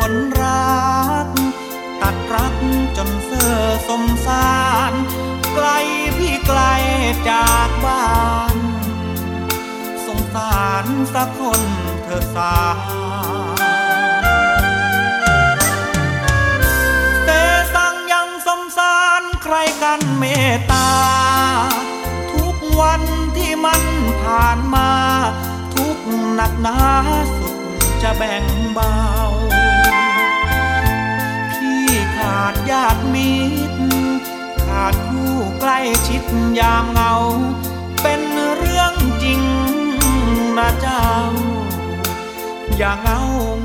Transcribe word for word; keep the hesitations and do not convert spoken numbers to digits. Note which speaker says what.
Speaker 1: คนรักตัดรักจนเสื่อสมสารไกลพี่ไกลจากบ้านสงสารสักคนเธอสาเตสังยังสมสารใครกันเมตตาทุกวันที่มันผ่านมาทุกหนักหนาสุดจะแบ่งเบาพี่ขาดญาติมิตรขาดคู่ใกล้ชิดยามเหงาเป็นเรื่องจริงนะเจ้าอย่าเหงา